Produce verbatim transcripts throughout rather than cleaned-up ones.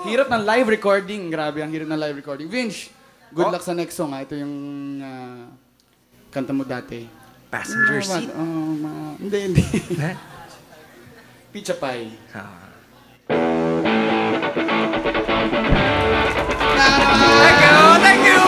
Hirap ng live recording. Grabe, ang hirap ng live recording. Vince, good Oh. luck sa next song. Ha? Ito yung ah, kanta mo dati. Passenger Mga- seat. Oh, mga, hindi, hindi. Eh? Pizza pie. Ah. Thank you! Thank you!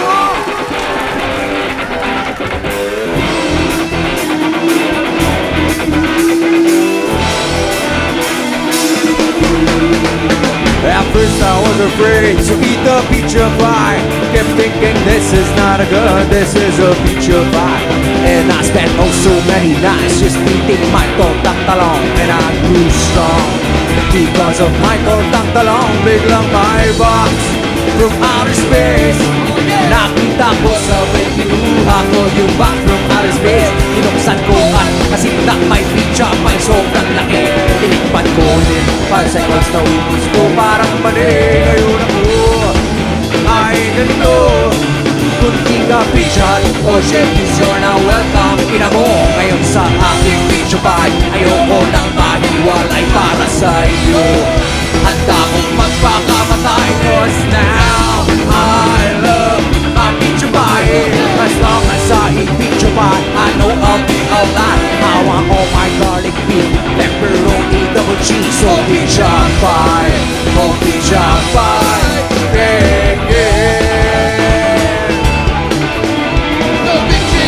At first I was afraid to eat the pizza pie. Kept thinking this is not a good, this is a pizza pie. And I spent oh so many nights just eating Michael Tangtalong. And I grew strong because of Michael Tangtalong. Biglang may box from outer space. Nakita ko sa venue, ako yung box from outer space. Inuksan ko at kasi na may pizza pie sobrang laki. Tinikpan ko din five seconds na ubus ko parang mali. Ngayon ako ay ganito. Kunting kapisan o shit, you're now welcome. Ina mo ngayon sa aking pizza pie. Ayoko nang maniwalay para sa iyo. Handa kong magpakamatay cause now I love my pizza pie. As long as I eat pizza pie, I know I'll be alive. I want all my garlic beef, pepperoni, double cheese, oh pizza pie, oh pizza pie, yeah, yeah. Go, Vince!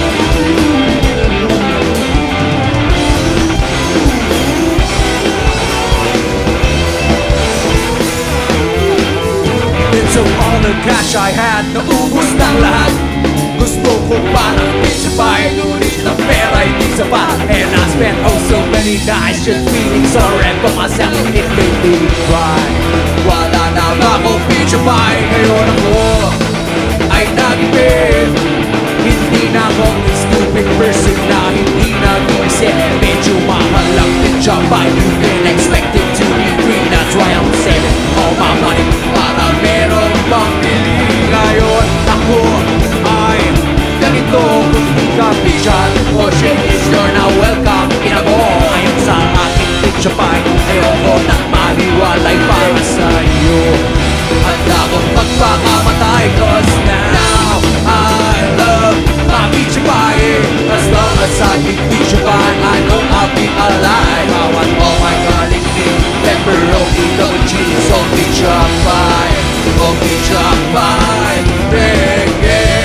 It's of all the cash I had, naubos ng lahat. Gusto ko parang pizza pie, ngunit na pera hindi sapat. And I spent oh so many nights just feeling sorry for myself. It made me cry. Wala na ako pizza pie, ngayon ako ay nag-ibig. Hindi na ako the stupid person na hindi nag-iisip. Medyo mahal ang pizza pie, you can expect it to be free. That's why I'm saving all my money para meron pang bili. Ngayon ako ay ganito. Kung di ka pisan o shakes, you're now welcome. Inago ayon sa aking pizza pie. Ayoko nang maniwalay para sa iyo. Handa kong magpakamatay cause now I love my pizza pie. As long as I eat pizza pie, I know I'll be alive. I want all my garlic meat, pepperoni, double cheese, oh pizza pie, oh pizza pie, yeah, yeah.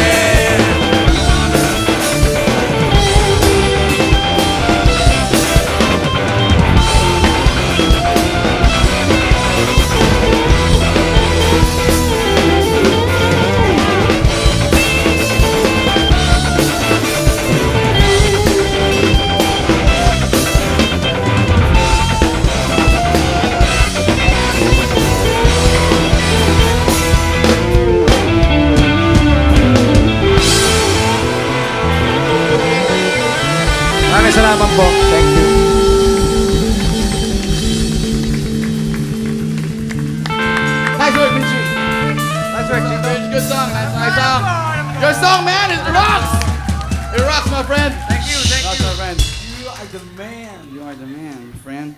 Maraming salamat po. Thank you. Nice work, Vince! Nice work, Chico. Vince, good song, nice, nice song. Your song, man, it rocks! It rocks, my friend. Thank you, thank Rocks, you. my friend. You are the man. You are the man, friend.